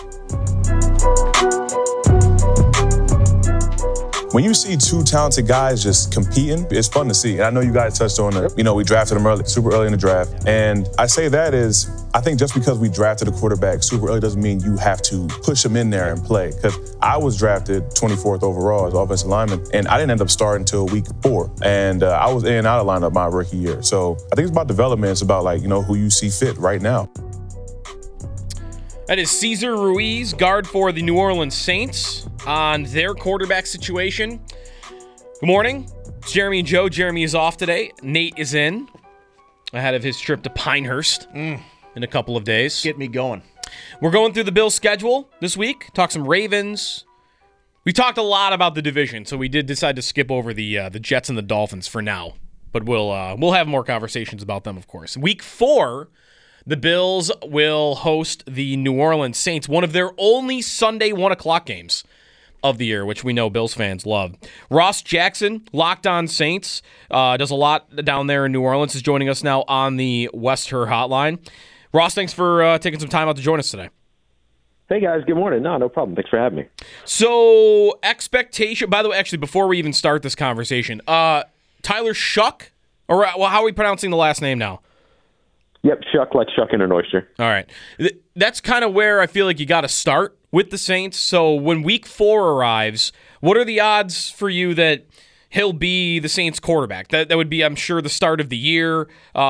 When you see two talented guys just competing, it's fun to see. And I know you guys touched on it. You know, we drafted him early, super early in the draft. And I say that is, I think just because we drafted a quarterback super early doesn't mean you have to push him in there and play. Because I was drafted 24th overall as offensive lineman, and I didn't end up starting until week 4. And I was in and out of lineup my rookie year. So I think it's about development. It's about, like, you know, who you see fit right now. That is Cesar Ruiz, guard for the New Orleans Saints, on their quarterback situation. Good morning. It's Jeremy and Joe. Jeremy is off today. Nate is in ahead of his trip to Pinehurst in a couple of days. Get me going. We're going through the Bills' schedule this week. Talk some Ravens. We talked a lot about the division, so we did decide to skip over the Jets and the Dolphins for now. But we'll have more conversations about them, of course. Week 4. The Bills will host the New Orleans Saints, one of their only Sunday 1 o'clock games of the year, which we know Bills fans love. Ross Jackson, Locked On Saints, does a lot down there in New Orleans, is joining us now on the West Her Hotline. Ross, thanks for taking some time out to join us today. Hey, guys. Good morning. No problem. Thanks for having me. So, expectation, by the way, actually, before we even start this conversation, Tyler Shough, or well, how are we pronouncing the last name now? Yep, shuck like shucking an oyster. All right. That's kind of where I feel like you got to start with the Saints. So when week 4 arrives, what are the odds for you that he'll be the Saints quarterback? That would be, I'm sure, the start of the year.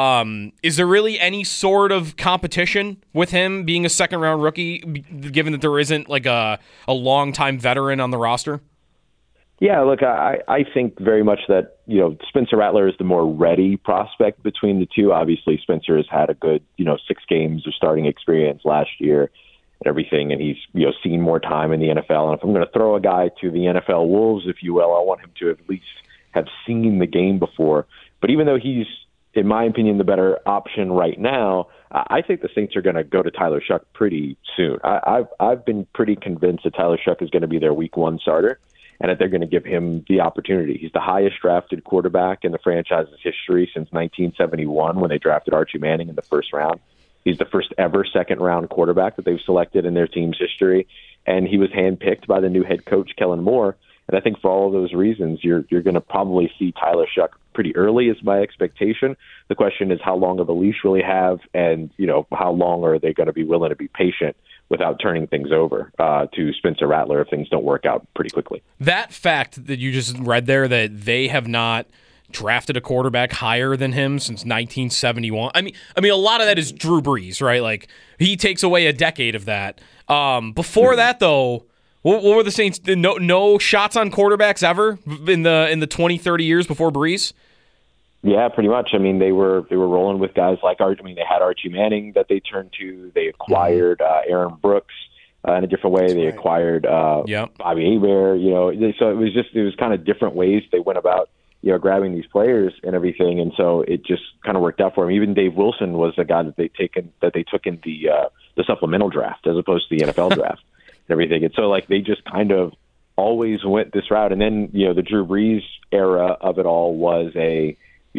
Is there really any sort of competition with him being a second-round rookie, given that there isn't like a long-time veteran on the roster? Yeah, look, I think very much that, you know, Spencer Rattler is the more ready prospect between the two. Obviously, Spencer has had a good, 6 games of starting experience last year and everything, and he's, seen more time in the NFL. And if I'm going to throw a guy to the NFL Wolves, if you will, I want him to at least have seen the game before. But even though he's, in my opinion, the better option right now, I think the Saints are going to go to Tyler Shough pretty soon. I've been pretty convinced that Tyler Shough is going to be their week 1 starter, and that they're going to give him the opportunity. He's the highest drafted quarterback in the franchise's history since 1971 when they drafted Archie Manning in the first round. He's the first ever second-round quarterback that they've selected in their team's history, and he was handpicked by the new head coach, Kellen Moore. And I think for all of those reasons, you're going to probably see Tyler Shough pretty early is my expectation. The question is how long of a leash will he have, and how long are they going to be willing to be patient without turning things over to Spencer Rattler if things don't work out pretty quickly. That fact that you just read there, that they have not drafted a quarterback higher than him since 1971. I mean, a lot of that is Drew Brees, right? Like, he takes away a decade of that. Before that, though, what were the Saints? No shots on quarterbacks ever in the 20, 30 years before Brees? Yeah, pretty much. I mean, they were rolling with guys like they had Archie Manning that they turned to. They acquired Aaron Brooks in a different way. They acquired Bobby Hebert. So it was kind of different ways they went about grabbing these players and everything. And so it just kind of worked out for them. Even Dave Wilson was a guy that they took in the supplemental draft as opposed to the NFL draft and everything. And so they just kind of always went this route. And then the Drew Brees era of it all was a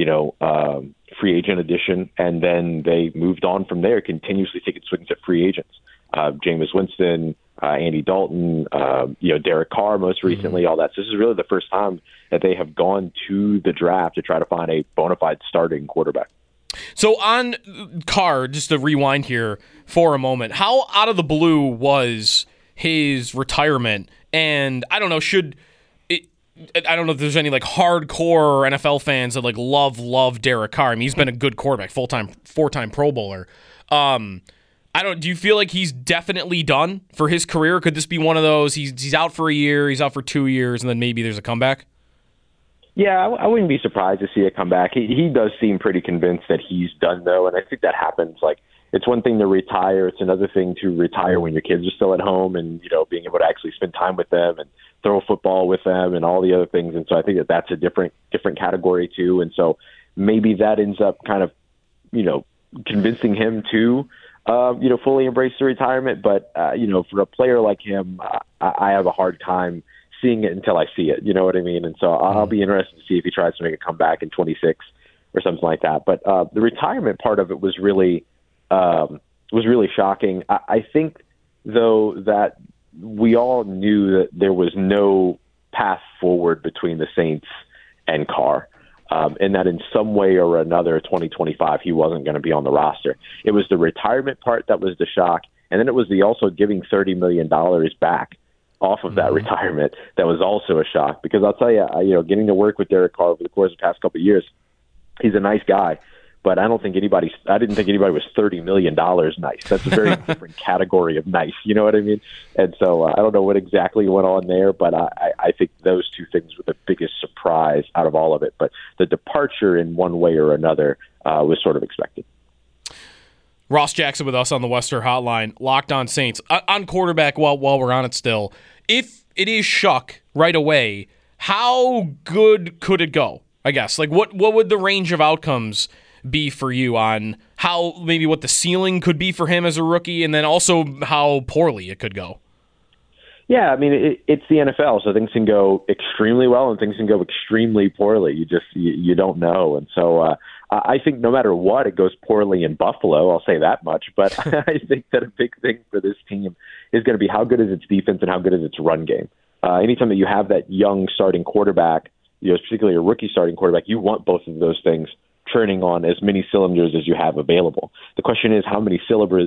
free agent edition, and then they moved on from there, continuously taking swings at free agents. Jameis Winston, Andy Dalton, Derek Carr most recently, all that. So this is really the first time that they have gone to the draft to try to find a bona fide starting quarterback. So on Carr, just to rewind here for a moment, how out of the blue was his retirement? And I don't know, I don't know if there's any hardcore NFL fans that love Derek Carr. I mean, he's been a good quarterback, four-time Pro Bowler. Do you feel like he's definitely done for his career? Could this be one of those, he's out for a year, he's out for 2 years, and then maybe there's a comeback? Yeah, I wouldn't be surprised to see a comeback. He does seem pretty convinced that he's done, though, and I think that happens. It's one thing to retire. It's another thing to retire when your kids are still at home and, being able to actually spend time with them and throw football with them and all the other things. And so I think that that's a different category too. And so maybe that ends up kind of, convincing him to, fully embrace the retirement. But, for a player like him, I have a hard time seeing it until I see it. You know what I mean? And so I'll be interested to see if he tries to make a comeback in 26 or something like that. But the retirement part of it was really shocking. I think though, that we all knew that there was no path forward between the Saints and Carr, and that in some way or another, 2025, he wasn't going to be on the roster. It was the retirement part that was the shock, and then it was the also giving $30 million back off of that retirement that was also a shock. Because I'll tell you, getting to work with Derek Carr over the course of the past couple of years, he's a nice guy. But I didn't think anybody was $30 million nice. That's a very different category of nice. You know what I mean? And so I don't know what exactly went on there, but I think those two things were the biggest surprise out of all of it. But the departure in one way or another was sort of expected. Ross Jackson with us on the Western Hotline, Locked On Saints. On quarterback, while we're on it still, if it is Shough right away, how good could it go? I guess. Like, what would the range of outcomes be for you on how maybe what the ceiling could be for him as a rookie, and then also how poorly it could go? Yeah, I mean, it's the NFL, so things can go extremely well and things can go extremely poorly. You don't know. And so I think no matter what, it goes poorly in Buffalo. I'll say that much. But I think that a big thing for this team is going to be how good is its defense and how good is its run game. Anytime that you have that young starting quarterback, particularly a rookie starting quarterback, you want both of those things turning on as many cylinders as you have available. The question is how many cylinders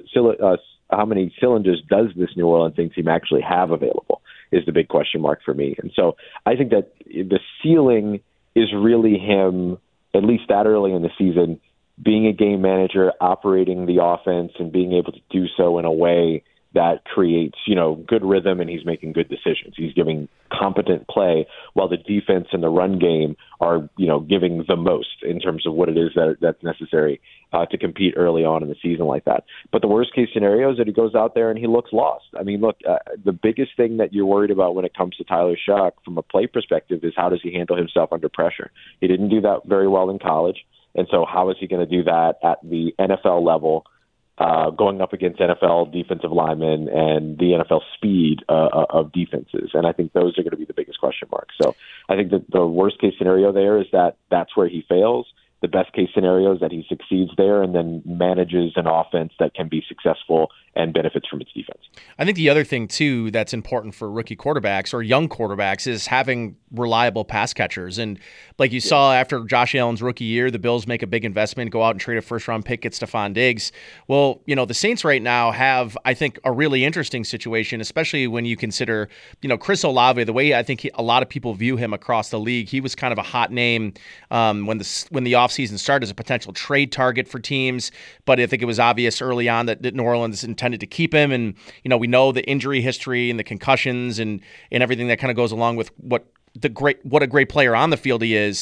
does this New Orleans Saints team actually have available is the big question mark for me. And so I think that the ceiling is really him, at least that early in the season, being a game manager, operating the offense, and being able to do so in a way that creates, good rhythm, and he's making good decisions. He's giving competent play while the defense and the run game are, giving the most in terms of what it is that's necessary to compete early on in the season like that. But the worst case scenario is that he goes out there and he looks lost. I mean, look, the biggest thing that you're worried about when it comes to Tyler Shough from a play perspective is how does he handle himself under pressure? He didn't do that very well in college. And so how is he going to do that at the NFL level? Going up against NFL defensive linemen and the NFL speed of defenses. And I think those are going to be the biggest question marks. So I think that the worst case scenario there is that that's where he fails. The best case scenario is that he succeeds there and then manages an offense that can be successful and benefits from its defense. I think the other thing, too, that's important for rookie quarterbacks or young quarterbacks is having reliable pass catchers. And like you saw after Josh Allen's rookie year, the Bills make a big investment, go out and trade a first-round pick, get Stephon Diggs. Well, the Saints right now have, I think, a really interesting situation, especially when you consider, Chris Olave, the way I think a lot of people view him across the league. He was kind of a hot name when the offseason started as a potential trade target for teams, but I think it was obvious early on that New Orleans intended to keep him. And, we know the injury history and the concussions and everything that kind of goes along with what a great player on the field he is.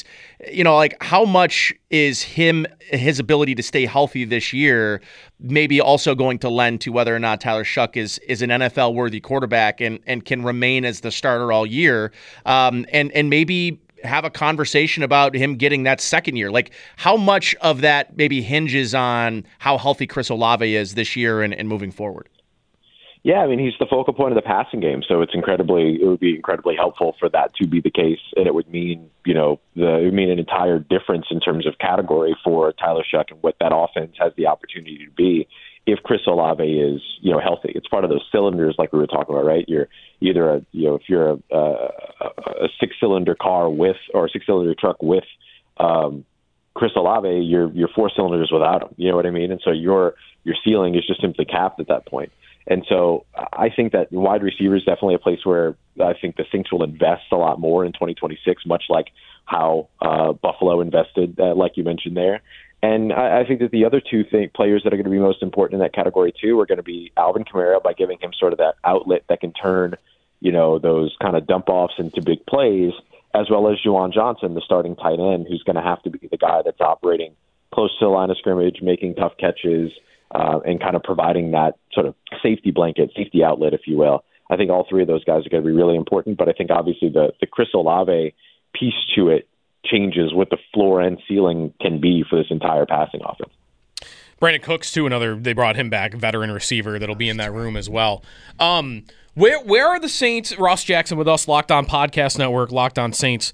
How much is his ability to stay healthy this year maybe also going to lend to whether or not Tyler Shough is an NFL worthy quarterback and can remain as the starter all year, and maybe have a conversation about him getting that second year. Like, how much of that maybe hinges on how healthy Chris Olave is this year and moving forward? Yeah, I mean, he's the focal point of the passing game, so it would be incredibly helpful for that to be the case, and it would mean, it would mean an entire difference in terms of category for Tyler Shough and what that offense has the opportunity to be if Chris Olave is, healthy. It's part of those cylinders like we were talking about, right? You're either if you're a six-cylinder car or a six-cylinder truck with Chris Olave, you're four cylinders without him. You know what I mean? And so your ceiling is just simply capped at that point. And so I think that wide receiver is definitely a place where I think the Saints will invest a lot more in 2026, much like how Buffalo invested, like you mentioned there. And I think that the other two players that are going to be most important in that category too are going to be Alvin Kamara, by giving him sort of that outlet that can turn, those kind of dump offs into big plays, as well as Juwan Johnson, the starting tight end, who's going to have to be the guy that's operating close to the line of scrimmage, making tough catches, and kind of providing that sort of safety blanket, safety outlet, if you will. I think all three of those guys are going to be really important, but I think obviously the Chris Olave piece to it changes what the floor and ceiling can be for this entire passing offense. Brandon Cooks, too, they brought him back, veteran receiver that'll be in that room as well. Where are the Saints? Ross Jackson with us, Locked On Podcast Network, Locked On Saints.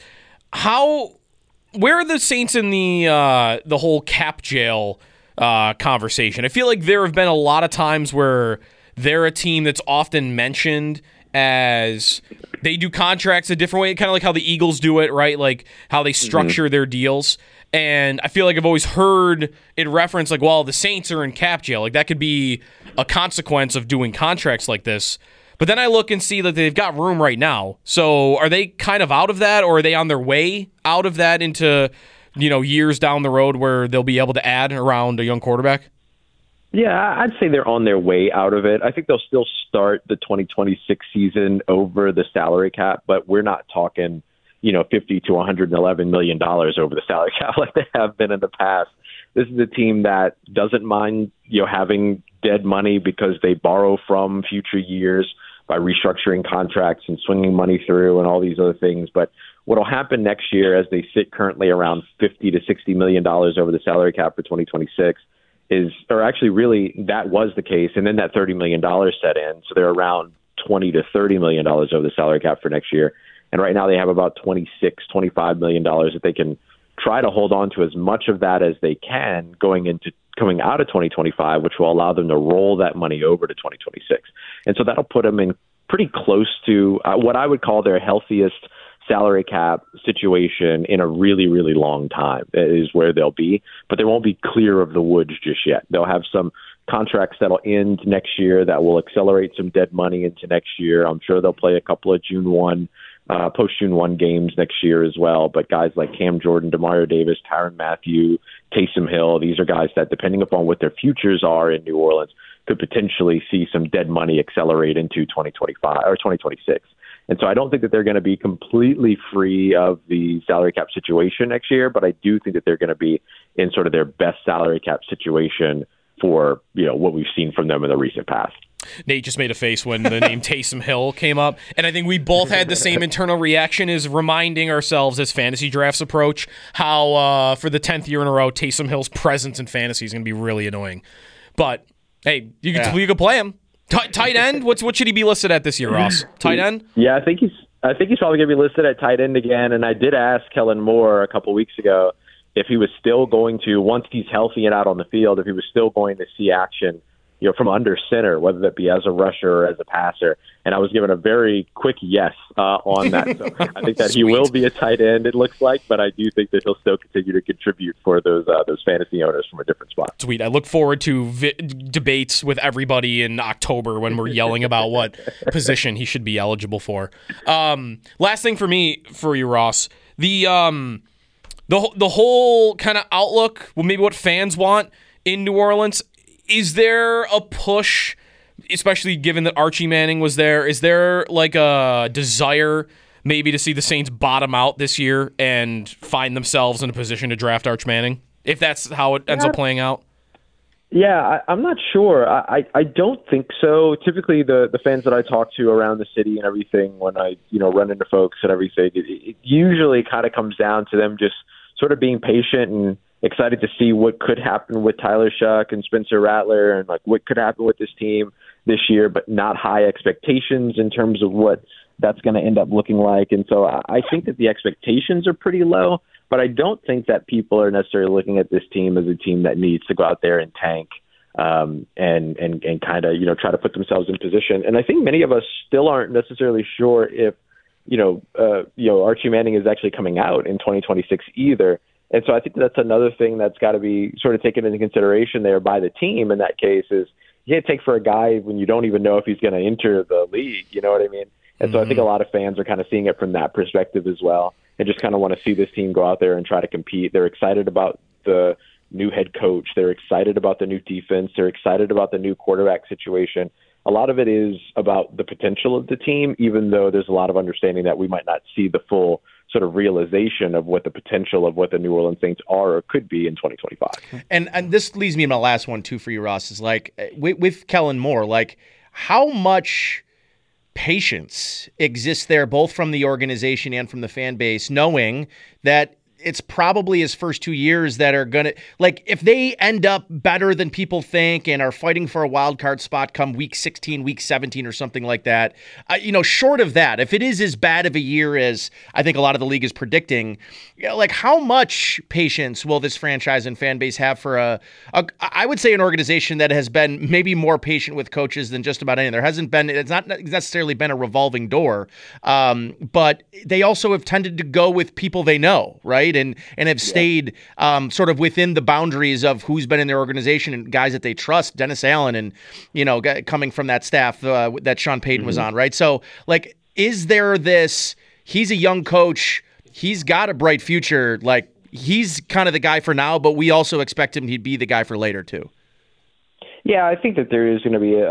Where are the Saints in the whole cap jail conversation? I feel like there have been a lot of times where they're a team that's often mentioned as they do contracts a different way, kind of like how the Eagles do it, right? Like how they structure their deals. And I feel like I've always heard it referenced like, well, the Saints are in cap jail. Like that could be a consequence of doing contracts like this. But then I look and see that they've got room right now. So are they kind of out of that, or are they on their way out of that into, years down the road where they'll be able to add around a young quarterback? Yeah, I'd say they're on their way out of it. I think they'll still start the 2026 season over the salary cap, but we're not talking, $50 to $111 million over the salary cap like they have been in the past. This is a team that doesn't mind, having dead money because they borrow from future years by restructuring contracts and swinging money through and all these other things. But what will happen next year, as they sit currently around $50 to $60 million over the salary cap for 2026, really that was the case, and then that $30 million set in, so they're around $20 to $30 million over the salary cap for next year. And right now they have about $26, $25 million that they can try to hold on to as much of that as they can coming out of 2025, which will allow them to roll that money over to 2026. And so that'll put them in pretty close to what I would call their healthiest salary cap situation in a really, really long time is where they'll be, but they won't be clear of the woods just yet. They'll have some contracts that'll end next year that will accelerate some dead money into next year. I'm sure they'll play a couple of post-June 1 games next year as well, but guys like Cam Jordan, Demario Davis, Tyrann Mathieu, Taysom Hill, these are guys that, depending upon what their futures are in New Orleans, could potentially see some dead money accelerate into 2025 or 2026. And so I don't think that they're going to be completely free of the salary cap situation next year, but I do think that they're going to be in sort of their best salary cap situation for, what we've seen from them in the recent past. Nate just made a face when the name Taysom Hill came up, and I think we both had the same internal reaction, is reminding ourselves as fantasy drafts approach how for the 10th year in a row, Taysom Hill's presence in fantasy is going to be really annoying. But, hey, you could play him. Tight end? What should he be listed at this year, Ross? Tight end? Yeah, I think he's probably going to be listed at tight end again. And I did ask Kellen Moore a couple weeks ago if he was still going to, once he's healthy and out on the field, if he was still going to see action, from under center, whether that be as a rusher or as a passer. And I was given a very quick yes on that. So I think that he will be a tight end, it looks like, but I do think that he'll still continue to contribute for those fantasy owners from a different spot. Sweet. I look forward to debates with everybody in October when we're yelling about what position he should be eligible for. Last thing for you, Ross, the whole kind of outlook, well, maybe what fans want in New Orleans. Is there a push, especially given that Archie Manning was there, is there like a desire maybe to see the Saints bottom out this year and find themselves in a position to draft Arch Manning, if that's how it ends up playing out? Yeah, I'm not sure. I don't think so. Typically, the fans that I talk to around the city and everything, when I run into folks and everything, it usually kind of comes down to them just sort of being patient and excited to see what could happen with Tyler Shuck and Spencer Rattler and like what could happen with this team this year, but not high expectations in terms of what that's going to end up looking like. And so I think that the expectations are pretty low, but I don't think that people are necessarily looking at this team as a team that needs to go out there and tank and kind of, try to put themselves in position. And I think many of us still aren't necessarily sure if, Archie Manning is actually coming out in 2026 either. And so I think that's another thing that's got to be sort of taken into consideration there by the team in that case is you can't take for a guy when you don't even know if he's going to enter the league. You know what I mean? And so I think a lot of fans are kind of seeing it from that perspective as well and just kind of want to see this team go out there and try to compete. They're excited about the new head coach. They're excited about the new defense. They're excited about the new quarterback situation. A lot of it is about the potential of the team, even though there's a lot of understanding that we might not see the full sort of realization of what the potential of what the New Orleans Saints are or could be in 2025. And this leads me to my last one, too, for you, Ross, is like with Kellen Moore, like how much patience exists there both from the organization and from the fan base, knowing that it's probably his first 2 years that are going to, like, if they end up better than people think and are fighting for a wild card spot come week 16, week 17 or something like that, short of that, if it is as bad of a year as I think a lot of the league is predicting, like, how much patience will this franchise and fan base have for I would say an organization that has been maybe more patient with coaches than just about any. It's not necessarily been a revolving door, but they also have tended to go with people they know, right? And have stayed sort of within the boundaries of who's been in their organization and guys that they trust. Dennis Allen and, coming from that staff that Sean Payton was on, right? So, like, is there this, he's a young coach, he's got a bright future, like, he's kind of the guy for now, but we also expect him to be the guy for later too. Yeah, I think that there is going to be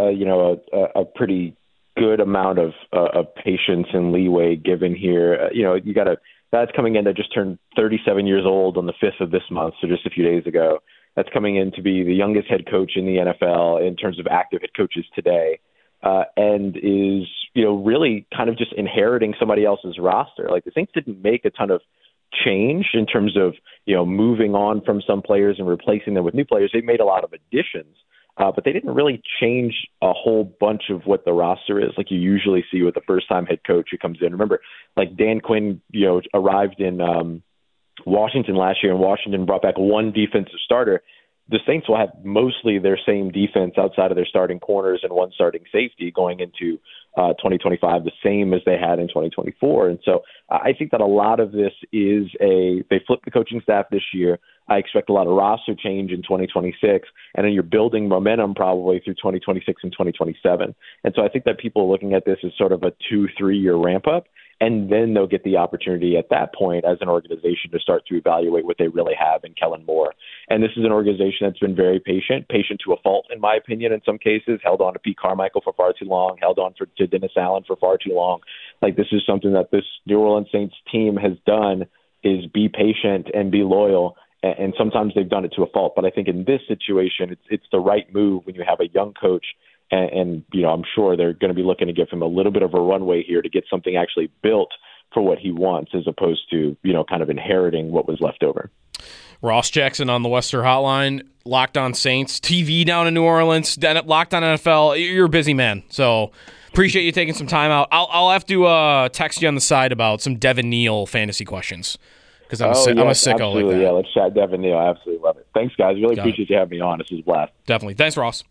a pretty good amount of patience and leeway given here. You got a that's coming in that just turned 37 years old on the 5th of this month, so just a few days ago. That's coming in to be the youngest head coach in the NFL in terms of active head coaches today, and is really kind of just inheriting somebody else's roster. Like, the Saints didn't make a ton of change in terms of moving on from some players and replacing them with new players. They made a lot of additions. But they didn't really change a whole bunch of what the roster is, like you usually see with the first-time head coach who comes in. Remember, like, Dan Quinn, arrived in Washington last year, and Washington brought back one defensive starter. The Saints will have mostly their same defense outside of their starting corners and one starting safety going into 2025, the same as they had in 2024. And so I think that a lot of this is they flipped the coaching staff this year. I expect a lot of roster change in 2026, and then you're building momentum probably through 2026 and 2027. And so I think that people are looking at this as sort of a 2-3 year ramp up, and then they'll get the opportunity at that point as an organization to start to evaluate what they really have in Kellen Moore. And this is an organization that's been very patient to a fault, in my opinion, in some cases, held on to Pete Carmichael for far too long, held on to Dennis Allen for far too long. Like, this is something that this New Orleans Saints team has done, is be patient and be loyal. And sometimes they've done it to a fault. But I think in this situation, it's the right move when you have a young coach. And I'm sure they're going to be looking to give him a little bit of a runway here to get something actually built for what he wants, as opposed to, kind of inheriting what was left over. Ross Jackson on the Western Hotline, Locked On Saints, TV down in New Orleans, Locked On NFL. You're a busy man, so appreciate you taking some time out. I'll have to text you on the side about some Devin Neal fantasy questions, because I'm a sicko absolutely. like that. Yeah, let's chat Devin Neal. I absolutely love it. Thanks, guys. Really appreciate you having me on. This was a blast. Definitely. Thanks, Ross.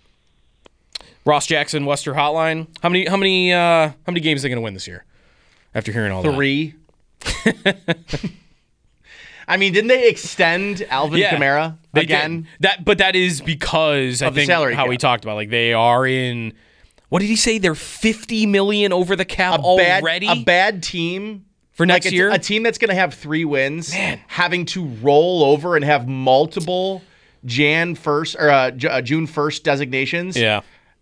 Ross Jackson, Western Hotline. How many games are they going to win this year? After hearing all 3. I mean, didn't they extend Alvin Kamara again? But that is because I think how we talked about, like, they are in. What did he say? They're $50 million over the cap already. A bad team for next year. A team that's going to have 3 wins, having to roll over and have multiple June 1st designations. Yeah.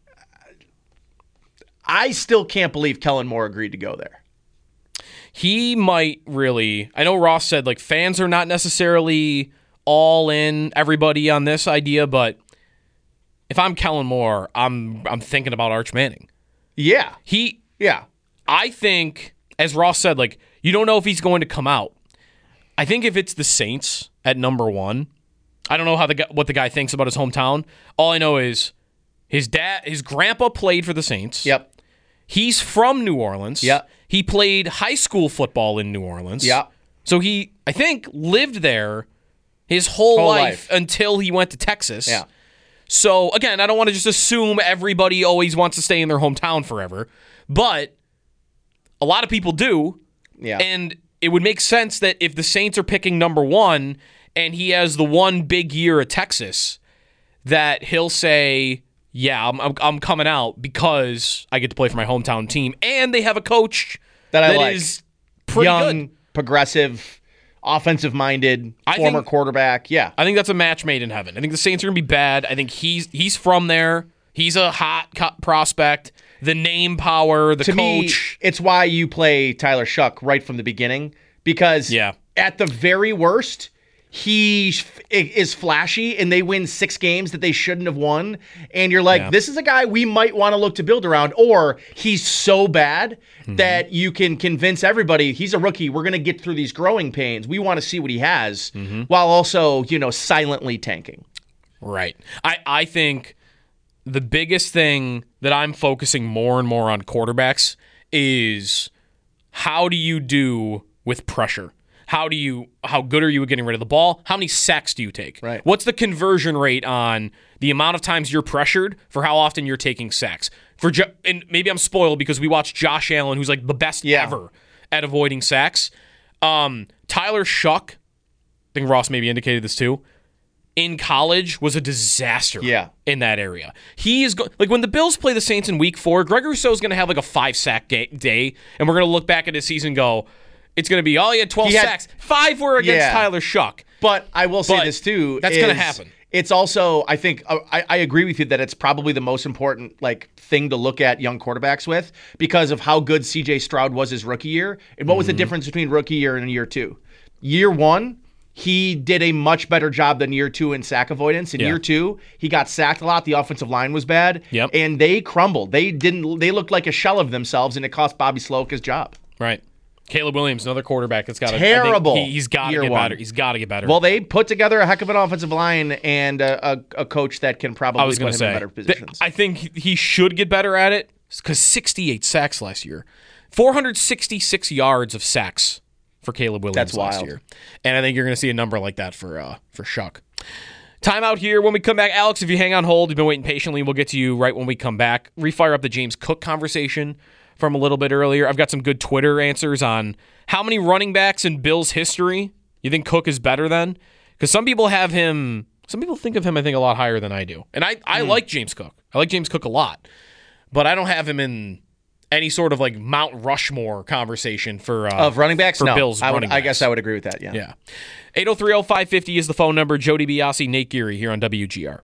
I still can't believe Kellen Moore agreed to go there. He might really. I know Ross said, like, fans are not necessarily all in, everybody on this idea, but if I'm Kellen Moore, I'm thinking about Arch Manning. Yeah. I think, as Ross said, like, you don't know if he's going to come out. I think if it's the Saints at number 1, I don't know what the guy thinks about his hometown. All I know is his grandpa played for the Saints. Yep. He's from New Orleans. Yep. He played high school football in New Orleans. Yep. So he, I think, lived there his whole life until he went to Texas. Yeah. So, again, I don't want to just assume everybody always wants to stay in their hometown forever, but a lot of people do. Yeah. And it would make sense that if the Saints are picking number 1 and he has the one big year at Texas, that he'll say, yeah, I'm coming out because I get to play for my hometown team, and they have a coach that like. is pretty young, good. Progressive, offensive-minded, former quarterback. Yeah. I think that's a match made in heaven. I think the Saints are going to be bad. I think he's from there. He's a hot prospect. The name power, the coach. Me, it's why you play Tyler Shuck right from the beginning, because at the very worst, he is flashy and they win 6 games that they shouldn't have won, and you're like, this is a guy we might want to look to build around, or he's so bad that you can convince everybody he's a rookie, we're going to get through these growing pains, we want to see what he has, while also, silently tanking. Right. I think the biggest thing that I'm focusing more and more on quarterbacks is how do you do with pressure? How good are you at getting rid of the ball? How many sacks do you take? Right. What's the conversion rate on the amount of times you're pressured for how often you're taking sacks? And maybe I'm spoiled because we watched Josh Allen, who's like the best ever at avoiding sacks. Tyler Shuck, I think Ross maybe indicated this too, in college was a disaster in that area. He is like when the Bills play the Saints in week 4, Greg Rousseau is going to have like a 5-sack day, and we're going to look back at his season and go, it's going to be, he had 12 sacks. 5 were against Tyler Shuck. But I will say this too. That's going to happen. It's also, I think, I agree with you that it's probably the most important thing to look at young quarterbacks with because of how good C.J. Stroud was his rookie year. And what was the difference between rookie year and year 2? Year 1, he did a much better job than year 2 in sack avoidance. In year 2, he got sacked a lot. The offensive line was bad. And they crumbled. They looked like a shell of themselves, and it cost Bobby Sloak his job. Right. Caleb Williams, another quarterback that's got terrible. He's got to get better. He's got to get better. Well, they put together a heck of an offensive line and a coach that can probably put him in better positions. I think he should get better at it because 68 sacks last year, 466 yards of sacks for Caleb Williams last year, and I think you're going to see a number like that for Shuck. Time out here. When we come back, Alex, if you hang on hold, you've been waiting patiently. We'll get to you right when we come back. Refire up the James Cook conversation from a little bit earlier. I've got some good Twitter answers on how many running backs in Bills history you think Cook is better than. Because some people think of him, I think, a lot higher than I do. And I like James Cook. I like James Cook a lot. But I don't have him in any sort of Mount Rushmore conversation for of running backs. For no, Bills running backs. I guess I would agree with that. Yeah. 803-0550 is the phone number. Joe DiBiase, Nate Geary here on WGR.